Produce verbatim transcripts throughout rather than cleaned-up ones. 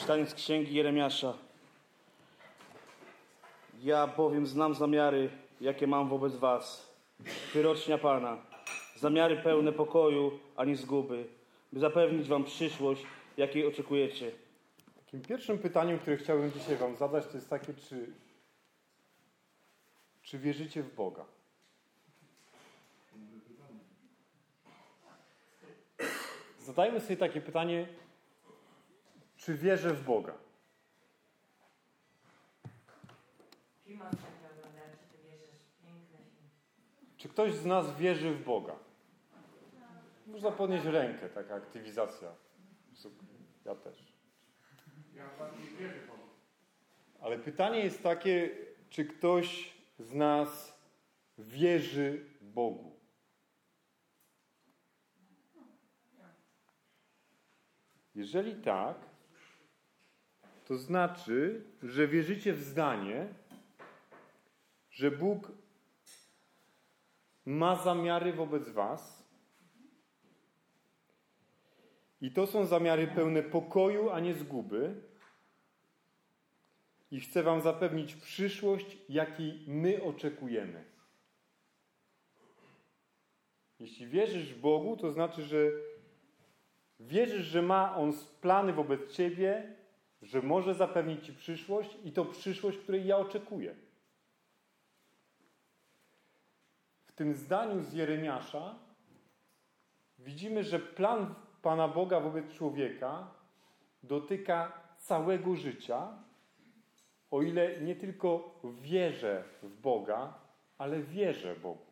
Czytanie z księgi Jeremiasza. Ja bowiem znam zamiary, jakie mam wobec was, wyrocznia Pana, zamiary pełne pokoju, a nie zguby, by zapewnić wam przyszłość, jakiej oczekujecie. Takim pierwszym pytaniem, które chciałbym dzisiaj wam zadać, to jest takie, czy, czy wierzycie w Boga? Zadajmy sobie takie pytanie, czy wierzę w Boga? Czy ktoś z nas wierzy w Boga? Można podnieść rękę, taka aktywizacja. Ja też. Ja bardziej wierzę w Boga. Ale pytanie jest takie, czy ktoś z nas wierzy Bogu? Jeżeli tak, to znaczy, że wierzycie w zdanie, że Bóg ma zamiary wobec was i to są zamiary pełne pokoju, a nie zguby i chce wam zapewnić przyszłość, jakiej my oczekujemy. Jeśli wierzysz w Bogu, to znaczy, że wierzysz, że ma On plany wobec ciebie, że może zapewnić ci przyszłość i to przyszłość, której ja oczekuję. W tym zdaniu z Jeremiasza widzimy, że plan Pana Boga wobec człowieka dotyka całego życia, o ile nie tylko wierzę w Boga, ale wierzę Bogu.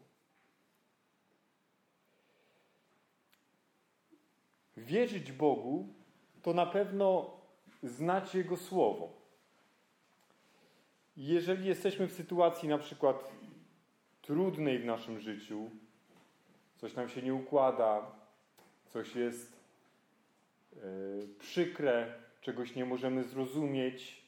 Wierzyć Bogu to na pewno znać Jego Słowo. Jeżeli jesteśmy w sytuacji na przykład trudnej w naszym życiu, coś nam się nie układa, coś jest yy, przykre, czegoś nie możemy zrozumieć,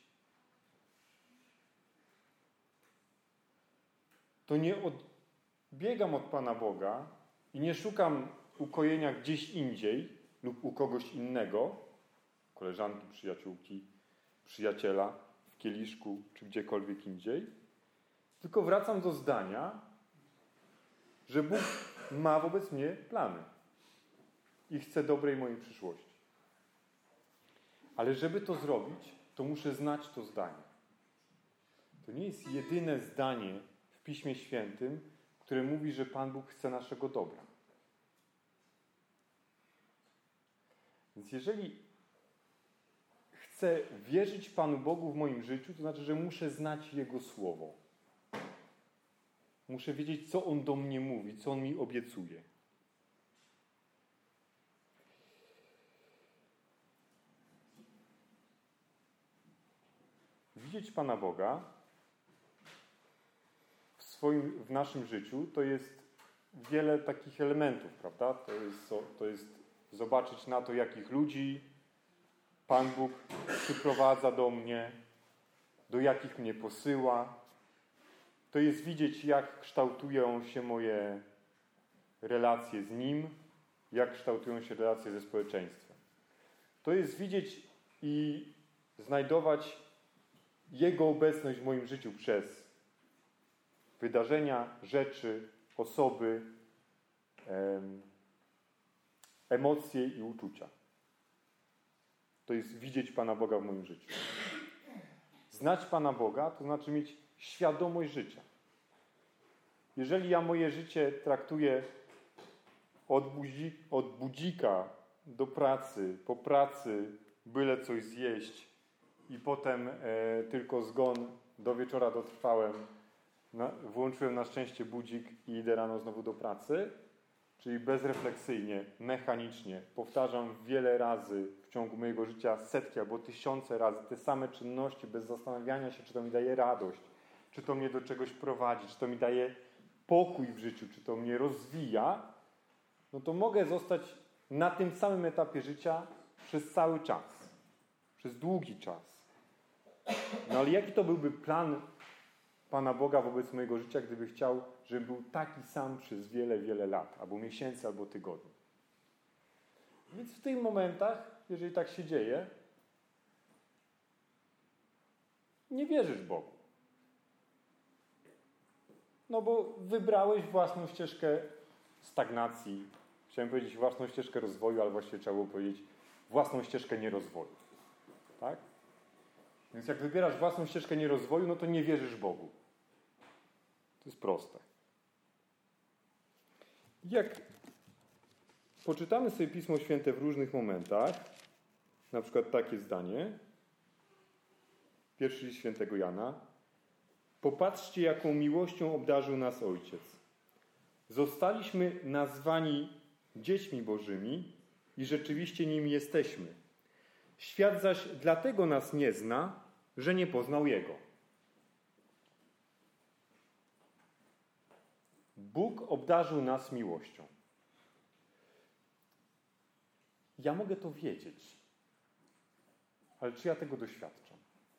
to nie odbiegam od Pana Boga i nie szukam ukojenia gdzieś indziej lub u kogoś innego, koleżanki, przyjaciółki, przyjaciela, w kieliszku czy gdziekolwiek indziej, tylko wracam do zdania, że Bóg ma wobec mnie plany i chce dobrej mojej przyszłości. Ale żeby to zrobić, to muszę znać to zdanie. To nie jest jedyne zdanie w Piśmie Świętym, które mówi, że Pan Bóg chce naszego dobra. Więc jeżeli chcę wierzyć Panu Bogu w moim życiu, to znaczy, że muszę znać Jego Słowo. Muszę wiedzieć, co On do mnie mówi, co On mi obiecuje. Widzieć Pana Boga w swoim, w naszym życiu to jest wiele takich elementów, prawda? To jest, to jest zobaczyć na to, jakich ludzi Pan Bóg przyprowadza do mnie, do jakich mnie posyła. To jest widzieć, jak kształtują się moje relacje z Nim, jak kształtują się relacje ze społeczeństwem. To jest widzieć i znajdować Jego obecność w moim życiu przez wydarzenia, rzeczy, osoby, em, emocje i uczucia. To jest widzieć Pana Boga w moim życiu. Znać Pana Boga to znaczy mieć świadomość życia. Jeżeli ja moje życie traktuję od, budzi, od budzika do pracy, po pracy byle coś zjeść i potem e, tylko zgon do wieczora dotrwałem, na, włączyłem na szczęście budzik i idę rano znowu do pracy, czyli bezrefleksyjnie, mechanicznie, powtarzam wiele razy w ciągu mojego życia setki albo tysiące razy te same czynności, bez zastanawiania się, czy to mi daje radość, czy to mnie do czegoś prowadzi, czy to mi daje pokój w życiu, czy to mnie rozwija, no to mogę zostać na tym samym etapie życia przez cały czas, przez długi czas. No ale jaki to byłby plan Pana Boga wobec mojego życia, gdyby chciał, żeby był taki sam przez wiele, wiele lat, albo miesięcy, albo tygodni. Więc w tych momentach, jeżeli tak się dzieje, nie wierzysz Bogu. No bo wybrałeś własną ścieżkę stagnacji. Chciałem powiedzieć własną ścieżkę rozwoju, ale właściwie trzeba było powiedzieć własną ścieżkę nierozwoju. Tak? Więc jak wybierasz własną ścieżkę nierozwoju, no to nie wierzysz Bogu. To jest proste. Jak poczytamy sobie Pismo Święte w różnych momentach, na przykład takie zdanie, pierwszy list świętego Jana: popatrzcie, jaką miłością obdarzył nas Ojciec. Zostaliśmy nazwani dziećmi Bożymi i rzeczywiście nimi jesteśmy. Świat zaś dlatego nas nie zna, że nie poznał Jego. Bóg obdarzył nas miłością. Ja mogę to wiedzieć, ale czy ja tego doświadczam?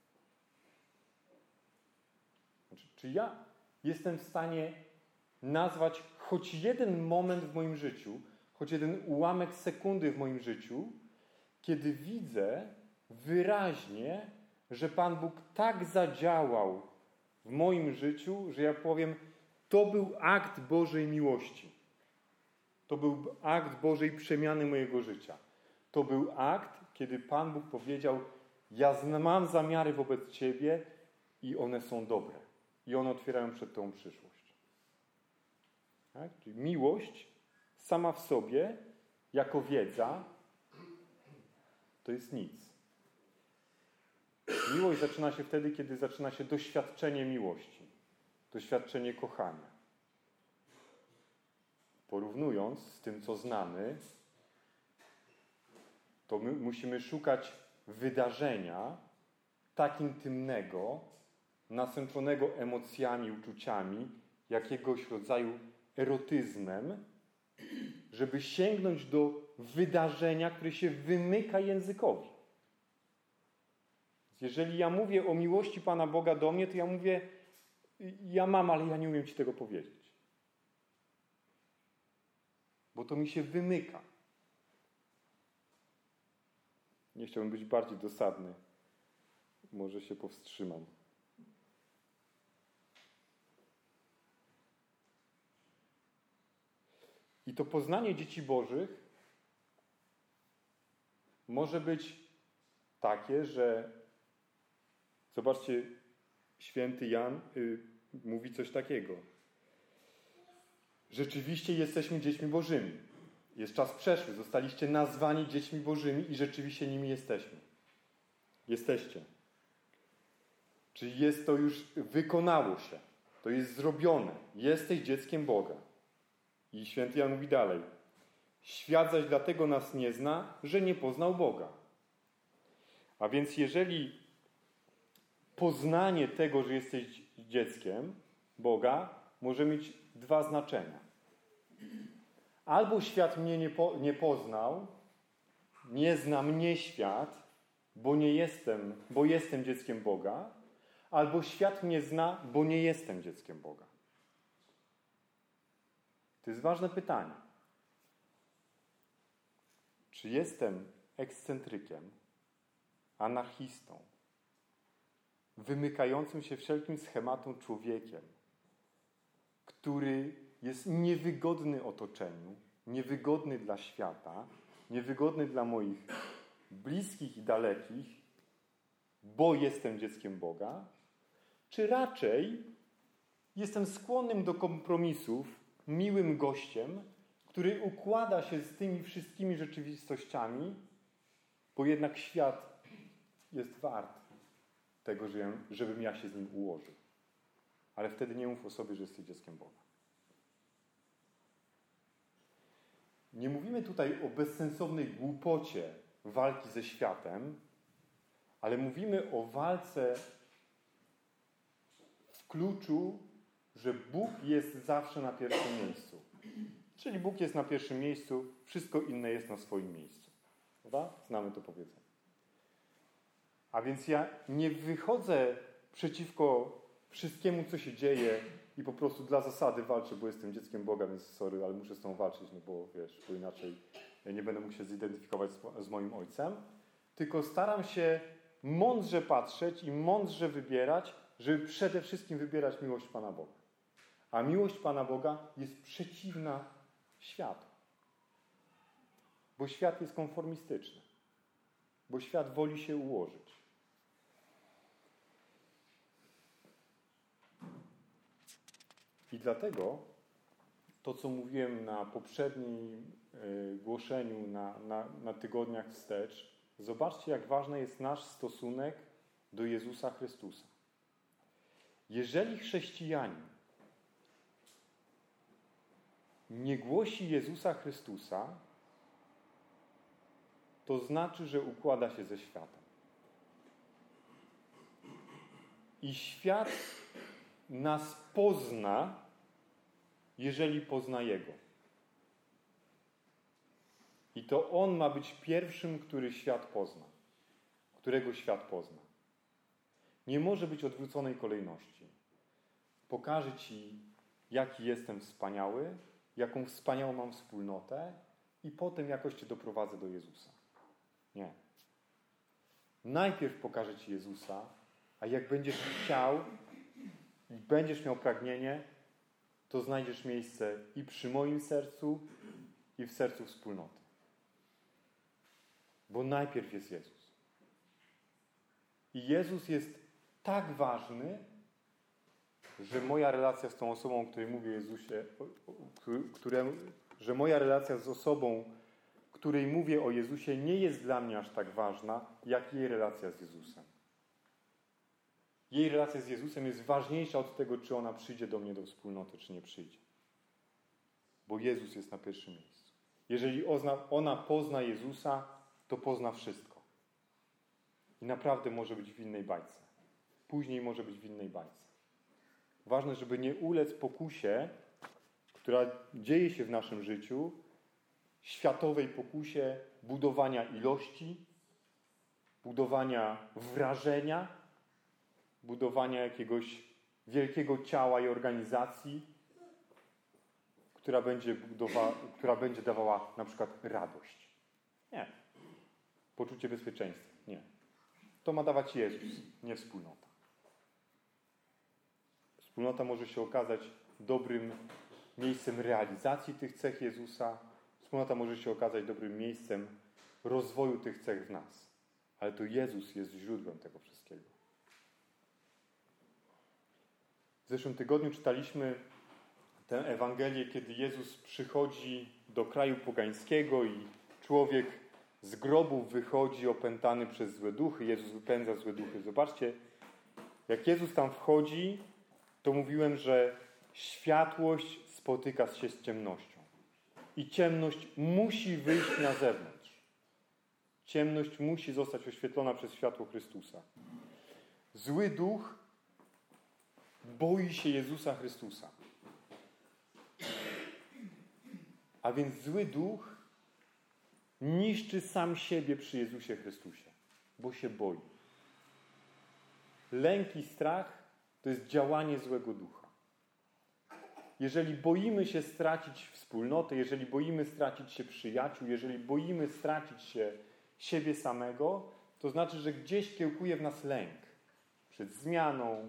Znaczy, czy ja jestem w stanie nazwać choć jeden moment w moim życiu, choć jeden ułamek sekundy w moim życiu, kiedy widzę wyraźnie, że Pan Bóg tak zadziałał w moim życiu, że ja powiem, to był akt Bożej miłości. To był akt Bożej przemiany mojego życia. To był akt, kiedy Pan Bóg powiedział, ja mam zamiary wobec Ciebie i one są dobre. I one otwierają przed Tobą przyszłość. Tak? Czyli miłość sama w sobie, jako wiedza, to jest nic. Miłość zaczyna się wtedy, kiedy zaczyna się doświadczenie miłości. Doświadczenie kochania. Porównując z tym, co znamy, to my musimy szukać wydarzenia tak intymnego, nasączonego emocjami, uczuciami, jakiegoś rodzaju erotyzmem, żeby sięgnąć do wydarzenia, które się wymyka językowi. Jeżeli ja mówię o miłości Pana Boga do mnie, to ja mówię, ja mam, ale ja nie umiem Ci tego powiedzieć. Bo to mi się wymyka. Nie chciałbym być bardziej dosadny. Może się powstrzymam. I to poznanie dzieci Bożych może być takie, że zobaczcie, święty Jan y, mówi coś takiego. Rzeczywiście jesteśmy dziećmi Bożymi. Jest czas przeszły. Zostaliście nazwani dziećmi Bożymi i rzeczywiście nimi jesteśmy. Jesteście. Czyli jest to już, wykonało się. To jest zrobione. Jesteś dzieckiem Boga. I święty Jan mówi dalej. Świat zaś dlatego nas nie zna, że nie poznał Boga. A więc jeżeli poznanie tego, że jesteś dzieckiem Boga, może mieć dwa znaczenia. Albo świat mnie nie, po, nie poznał, nie zna mnie świat, bo nie jestem, bo jestem dzieckiem Boga, albo świat mnie zna, bo nie jestem dzieckiem Boga. To jest ważne pytanie. Czy jestem ekscentrykiem, anarchistą, wymykającym się wszelkim schematom człowiekiem, który jest niewygodny otoczeniu, niewygodny dla świata, niewygodny dla moich bliskich i dalekich, bo jestem dzieckiem Boga, czy raczej jestem skłonnym do kompromisów, miłym gościem, który układa się z tymi wszystkimi rzeczywistościami, bo jednak świat jest wart tego, żebym ja się z nim ułożył. Ale wtedy nie mów o sobie, że jesteś dzieckiem Boga. Nie mówimy tutaj o bezsensownej głupocie walki ze światem, ale mówimy o walce w kluczu, że Bóg jest zawsze na pierwszym miejscu. Czyli Bóg jest na pierwszym miejscu, wszystko inne jest na swoim miejscu. Prawda? Znamy to powiedzenie. A więc ja nie wychodzę przeciwko wszystkiemu, co się dzieje i po prostu dla zasady walczę, bo jestem dzieckiem Boga, więc sorry, ale muszę z tą walczyć, no bo wiesz, bo inaczej ja nie będę mógł się zidentyfikować z, z moim ojcem. Tylko staram się mądrze patrzeć i mądrze wybierać, żeby przede wszystkim wybierać miłość Pana Boga. A miłość Pana Boga jest przeciwna światu. Bo świat jest konformistyczny. Bo świat woli się ułożyć. I dlatego to, co mówiłem na poprzednim y, głoszeniu, na, na, na tygodniach wstecz, zobaczcie, jak ważny jest nasz stosunek do Jezusa Chrystusa. Jeżeli chrześcijanin nie głosi Jezusa Chrystusa, to znaczy, że układa się ze światem. I świat nas pozna, jeżeli pozna Jego. I to On ma być pierwszym, który świat pozna. Którego świat pozna. Nie może być odwróconej kolejności. Pokażę Ci, jaki jestem wspaniały, jaką wspaniałą mam wspólnotę i potem jakoś Cię doprowadzę do Jezusa. Nie. Najpierw pokażę Ci Jezusa, a jak będziesz chciał i będziesz miał pragnienie, to znajdziesz miejsce i przy moim sercu, i w sercu wspólnoty. Bo najpierw jest Jezus. I Jezus jest tak ważny, że moja relacja z tą osobą, o której mówię Jezusie, które, że moja relacja z osobą, której mówię o Jezusie, nie jest dla mnie aż tak ważna, jak jej relacja z Jezusem. Jej relacja z Jezusem jest ważniejsza od tego, czy ona przyjdzie do mnie do wspólnoty, czy nie przyjdzie. Bo Jezus jest na pierwszym miejscu. Jeżeli ona pozna Jezusa, to pozna wszystko. I naprawdę może być w innej bajce. Później może być w innej bajce. Ważne, żeby nie ulec pokusie, która dzieje się w naszym życiu, światowej pokusie budowania ilości, budowania wrażenia, budowania jakiegoś wielkiego ciała i organizacji, która będzie, budowa, która będzie dawała na przykład radość. Nie. Poczucie bezpieczeństwa. Nie. To ma dawać Jezus, nie wspólnota. Wspólnota może się okazać dobrym miejscem realizacji tych cech Jezusa. Wspólnota może się okazać dobrym miejscem rozwoju tych cech w nas. Ale to Jezus jest źródłem tego wszystkiego. W zeszłym tygodniu czytaliśmy tę Ewangelię, kiedy Jezus przychodzi do kraju pogańskiego i człowiek z grobów wychodzi opętany przez złe duchy. Jezus wypędza złe duchy. Zobaczcie, jak Jezus tam wchodzi, to mówiłem, że światłość spotyka się z ciemnością. I ciemność musi wyjść na zewnątrz. Ciemność musi zostać oświetlona przez światło Chrystusa. Zły duch boi się Jezusa Chrystusa. A więc zły duch niszczy sam siebie przy Jezusie Chrystusie, bo się boi. Lęk i strach to jest działanie złego ducha. Jeżeli boimy się stracić wspólnotę, jeżeli boimy stracić się przyjaciół, jeżeli boimy stracić się siebie samego, to znaczy, że gdzieś kiełkuje w nas lęk przed zmianą,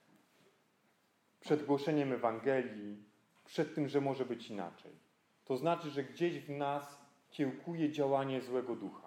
przed głoszeniem Ewangelii, przed tym, że może być inaczej. To znaczy, że gdzieś w nas kiełkuje działanie złego ducha.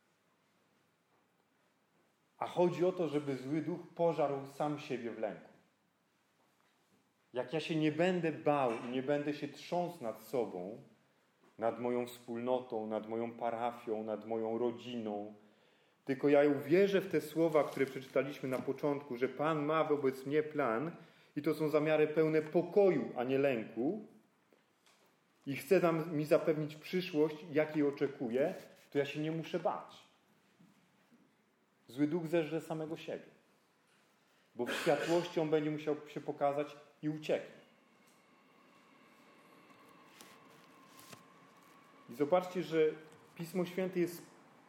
A chodzi o to, żeby zły duch pożarł sam siebie w lęku. Jak ja się nie będę bał i nie będę się trząsł nad sobą, nad moją wspólnotą, nad moją parafią, nad moją rodziną, tylko ja uwierzę w te słowa, które przeczytaliśmy na początku, że Pan ma wobec mnie plan i to są zamiary pełne pokoju, a nie lęku i chce nam, mi zapewnić przyszłość, jakiej oczekuję, to ja się nie muszę bać. Zły duch zeżre samego siebie. Bo w światłości on będzie musiał się pokazać i ucieknie. I zobaczcie, że Pismo Święte jest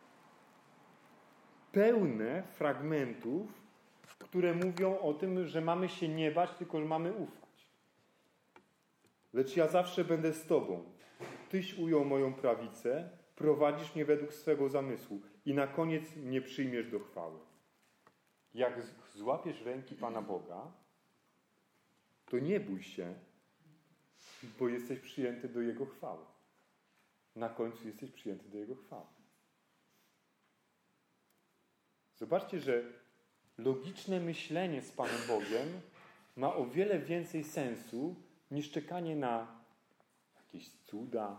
pełne fragmentów, które mówią o tym, że mamy się nie bać, tylko że mamy ufać. Lecz ja zawsze będę z Tobą. Tyś ujął moją prawicę, prowadzisz mnie według swego zamysłu i na koniec mnie przyjmiesz do chwały. jak złapiesz ręki Pana Boga, to nie bój się, bo jesteś przyjęty do Jego chwały. Na końcu jesteś przyjęty do Jego chwały. Zobaczcie, że logiczne myślenie z Panem Bogiem ma o wiele więcej sensu niż czekanie na jakieś cuda,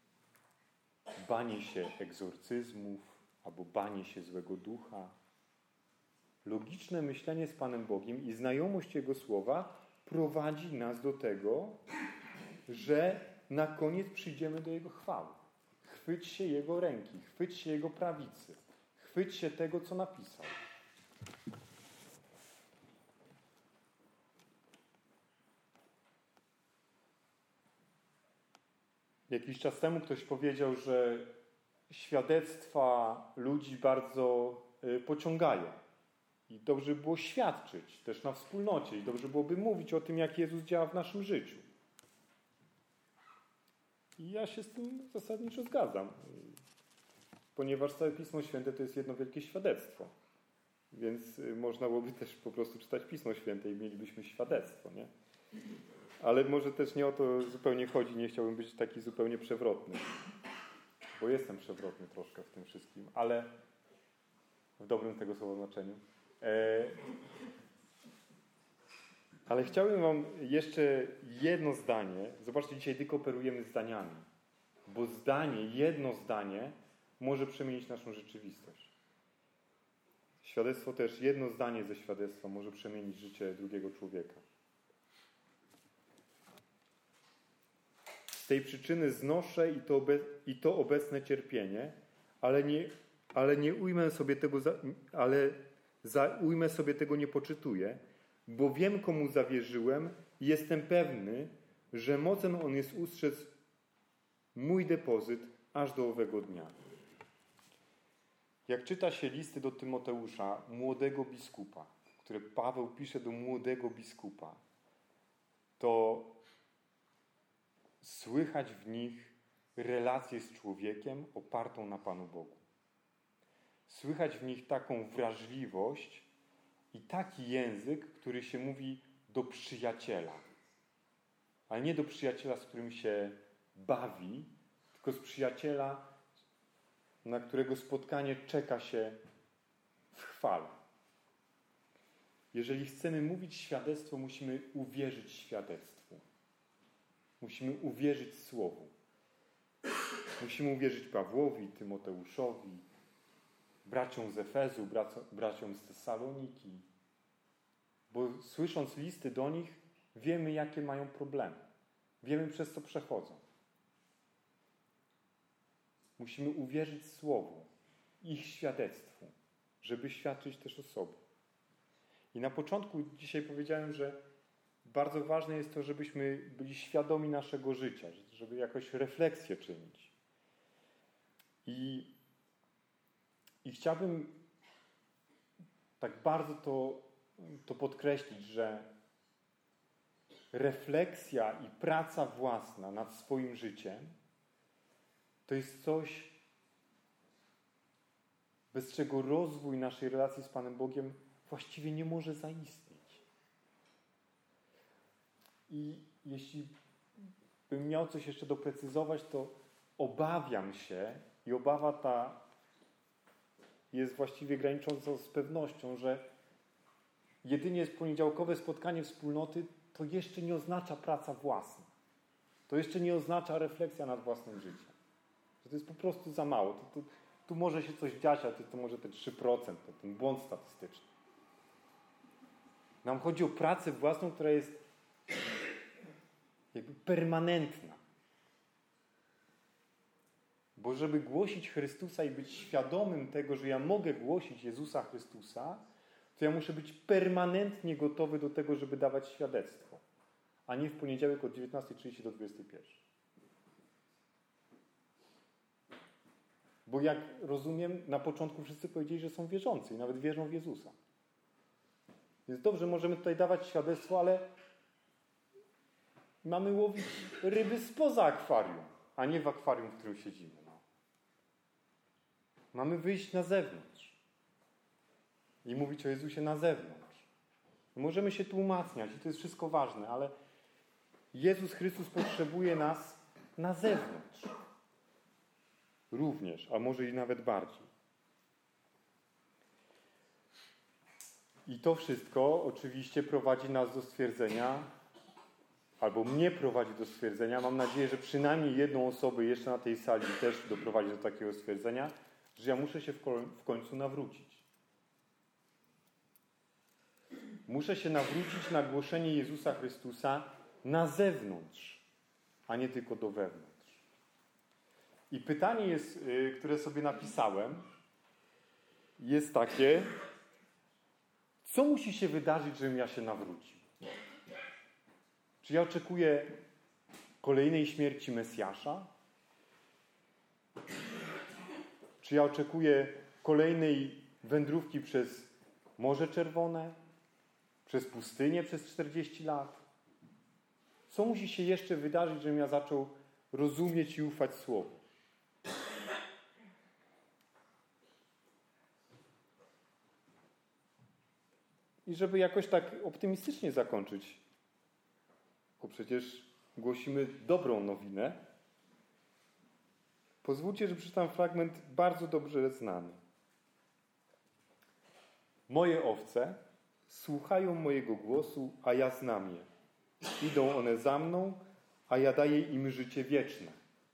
banie się egzorcyzmów albo banie się złego ducha. Logiczne myślenie z Panem Bogiem i znajomość Jego słowa prowadzi nas do tego, że na koniec przyjdziemy do Jego chwały. Chwyć się Jego ręki, chwyć się Jego prawicy, chwyć się tego, co napisał. Jakiś czas temu ktoś powiedział, że świadectwa ludzi bardzo pociągają. I dobrze było świadczyć też na wspólnocie. I dobrze byłoby mówić o tym, jak Jezus działa w naszym życiu. I ja się z tym zasadniczo zgadzam. Ponieważ całe Pismo Święte to jest jedno wielkie świadectwo. Więc można byłoby też po prostu czytać Pismo Święte i mielibyśmy świadectwo, nie? Ale może też nie o to zupełnie chodzi. Nie chciałbym być taki zupełnie przewrotny. Bo jestem przewrotny troszkę w tym wszystkim, ale w dobrym tego słowa znaczeniu. E... Ale chciałbym wam jeszcze jedno zdanie. Zobaczcie, dzisiaj tylko operujemy zdaniami. Bo zdanie, jedno zdanie może przemienić naszą rzeczywistość. Świadectwo też, jedno zdanie ze świadectwa może przemienić życie drugiego człowieka. Z tej przyczyny znoszę i to, obe, i to obecne cierpienie, ale nie, ale nie ujmę sobie tego, za, ale za, ujmę sobie tego nie poczytuję, bo wiem, komu zawierzyłem i jestem pewny, że mocen on jest ustrzec mój depozyt aż do owego dnia. Jak czyta się listy do Tymoteusza, młodego biskupa, które Paweł pisze do młodego biskupa, to słychać w nich relację z człowiekiem opartą na Panu Bogu. Słychać w nich taką wrażliwość i taki język, który się mówi do przyjaciela. Ale nie do przyjaciela, z którym się bawi, tylko z przyjaciela, na którego spotkanie czeka się w chwale. Jeżeli chcemy mówić świadectwo, musimy uwierzyć świadectwu. Musimy uwierzyć Słowu. Musimy uwierzyć Pawłowi, Tymoteuszowi, braciom z Efezu, braciom z Tesaloniki. Bo słysząc listy do nich, wiemy, jakie mają problemy. Wiemy, przez co przechodzą. Musimy uwierzyć Słowu, ich świadectwu, żeby świadczyć też o sobie. I na początku dzisiaj powiedziałem, że bardzo ważne jest to, żebyśmy byli świadomi naszego życia, żeby jakoś refleksję czynić. I, i chciałbym tak bardzo to, to podkreślić, że refleksja i praca własna nad swoim życiem to jest coś, bez czego rozwój naszej relacji z Panem Bogiem właściwie nie może zaistnieć. I jeśli bym miał coś jeszcze doprecyzować, to obawiam się i obawa ta jest właściwie granicząca z pewnością, że jedynie poniedziałkowe spotkanie wspólnoty to jeszcze nie oznacza praca własna. To jeszcze nie oznacza refleksja nad własnym życiem. Że to jest po prostu za mało. To, to, tu może się coś dziać, ale to, to może te trzy procent, to ten błąd statystyczny. Nam chodzi o pracę własną, która jest jakby permanentna. Bo żeby głosić Chrystusa i być świadomym tego, że ja mogę głosić Jezusa Chrystusa, to ja muszę być permanentnie gotowy do tego, żeby dawać świadectwo. A nie w poniedziałek od dziewiętnastej trzydzieści do dwudziestej pierwszej. Bo jak rozumiem, na początku wszyscy powiedzieli, że są wierzący i nawet wierzą w Jezusa. Więc dobrze, możemy tutaj dawać świadectwo, ale mamy łowić ryby spoza akwarium, a nie w akwarium, w którym siedzimy. No. Mamy wyjść na zewnątrz. i mówić o Jezusie na zewnątrz. Możemy się tu umacniać i to jest wszystko ważne, ale Jezus Chrystus potrzebuje nas na zewnątrz. Również, a może i nawet bardziej. I to wszystko oczywiście prowadzi nas do stwierdzenia, albo mnie prowadzi do stwierdzenia, mam nadzieję, że przynajmniej jedną osobę jeszcze na tej sali też doprowadzi do takiego stwierdzenia, że ja muszę się w końcu nawrócić. Muszę się nawrócić na głoszenie Jezusa Chrystusa na zewnątrz, a nie tylko do wewnątrz. I pytanie jest, które sobie napisałem, jest takie, co musi się wydarzyć, żebym ja się nawrócił? Czy ja oczekuję kolejnej śmierci Mesjasza? Czy ja oczekuję kolejnej wędrówki przez Morze Czerwone? Przez pustynię przez czterdzieści lat? Co musi się jeszcze wydarzyć, żebym ja zaczął rozumieć i ufać Słowu? I żeby jakoś tak optymistycznie zakończyć, bo przecież głosimy dobrą nowinę, pozwólcie, że przeczytam fragment bardzo dobrze znany. Moje owce słuchają mojego głosu, a ja znam je. Idą one za mną, a ja daję im życie wieczne.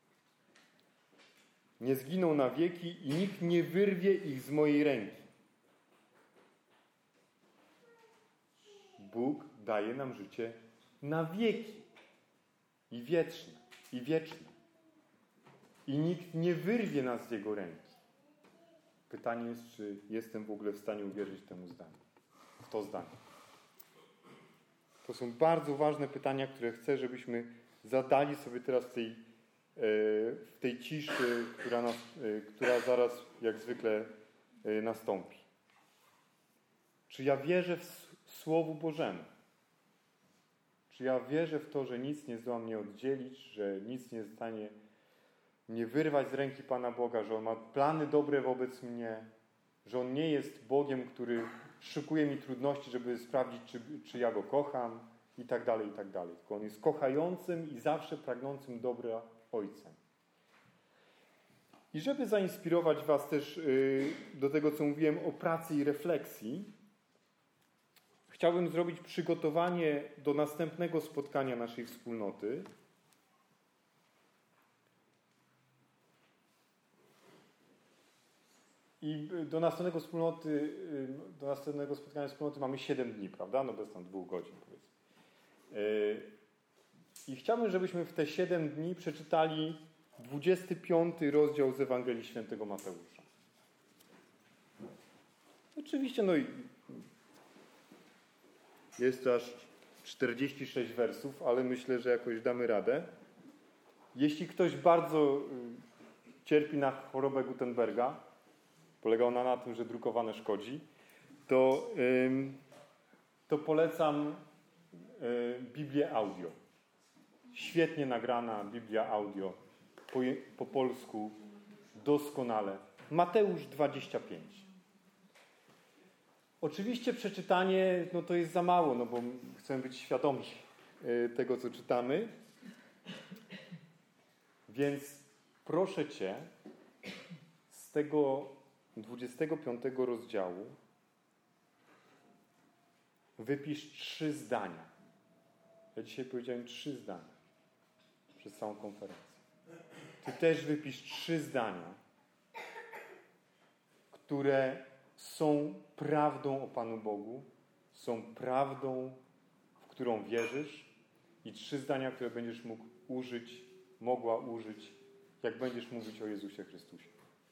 Nie zginą na wieki i nikt nie wyrwie ich z mojej ręki. Bóg daje nam życie na wieki i wieczne, i wieczne. I nikt nie wyrwie nas z Jego ręki. Pytanie jest, czy jestem w ogóle w stanie uwierzyć temu zdaniu, w to zdanie. To są bardzo ważne pytania, które chcę, żebyśmy zadali sobie teraz w tej, w tej ciszy, która, nas, która zaraz, jak zwykle, nastąpi. Czy ja wierzę w Słowu Bożemu? Czy ja wierzę w to, że nic nie zdoła mnie oddzielić, że nic nie stanie mnie wyrwać z ręki Pana Boga, że On ma plany dobre wobec mnie, że On nie jest Bogiem, który szykuje mi trudności, żeby sprawdzić, czy, czy ja Go kocham i tak dalej, i tak dalej. Tylko On jest kochającym i zawsze pragnącym dobra Ojcem. I żeby zainspirować Was też yy, do tego, co mówiłem o pracy i refleksji, chciałbym zrobić przygotowanie do następnego spotkania naszej wspólnoty. I do następnego wspólnoty, do następnego spotkania wspólnoty mamy siedem dni, prawda? No bez tam dwóch godzin, powiedzmy. I chciałbym, żebyśmy w te siedem dni przeczytali dwudziesty piąty rozdział z Ewangelii Świętego Mateusza. Oczywiście, no i jest to aż czterdzieści sześć wersów, ale myślę, że jakoś damy radę. Jeśli ktoś bardzo cierpi na chorobę Gutenberga, polega ona na tym, że drukowane szkodzi, to, to polecam Biblię audio. Świetnie nagrana Biblia audio, po, po polsku, doskonale. Mateusz dwadzieścia pięć. Oczywiście przeczytanie, no to jest za mało, no bo chcemy być świadomi tego, co czytamy. Więc proszę Cię, z tego dwudziestego piątego rozdziału wypisz trzy zdania. Ja dzisiaj powiedziałem trzy zdania przez całą konferencję. Ty też wypisz trzy zdania, które są prawdą o Panu Bogu, są prawdą, w którą wierzysz, i trzy zdania, które będziesz mógł użyć, mogła użyć, jak będziesz mówić o Jezusie Chrystusie.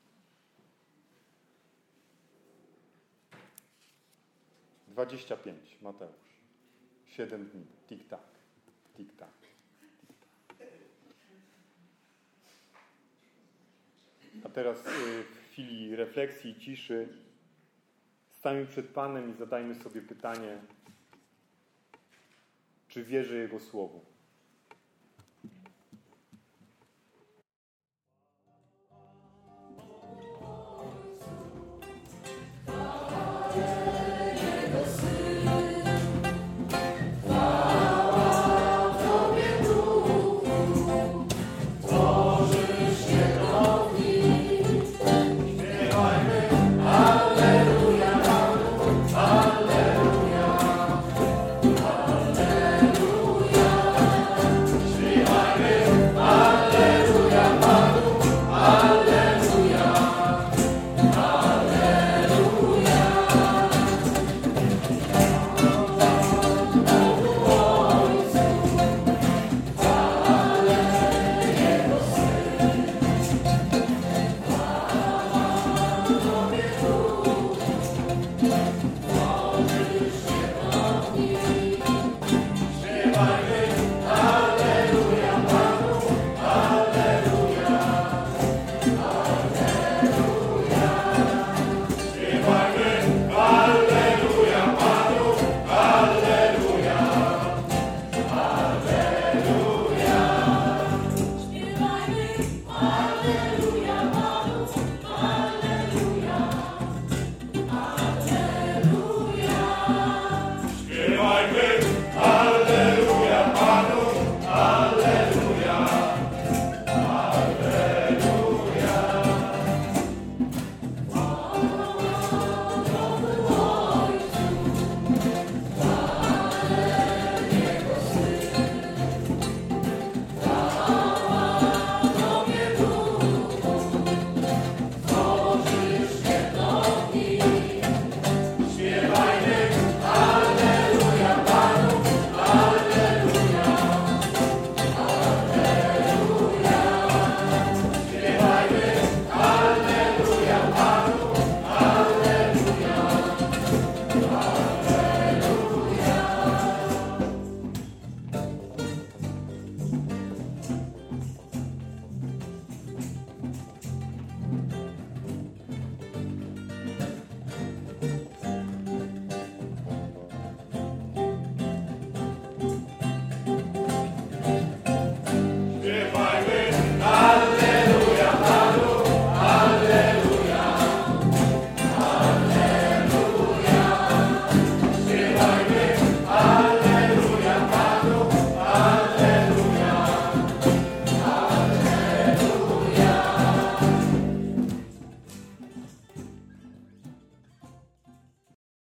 dwadzieścia pięć, Mateusz. Siedem dni. Tik-tak. Tik-tak. A teraz w chwili refleksji i ciszy stańmy przed Panem i zadajmy sobie pytanie, czy wierzę Jego Słowu. Yeah. Boże,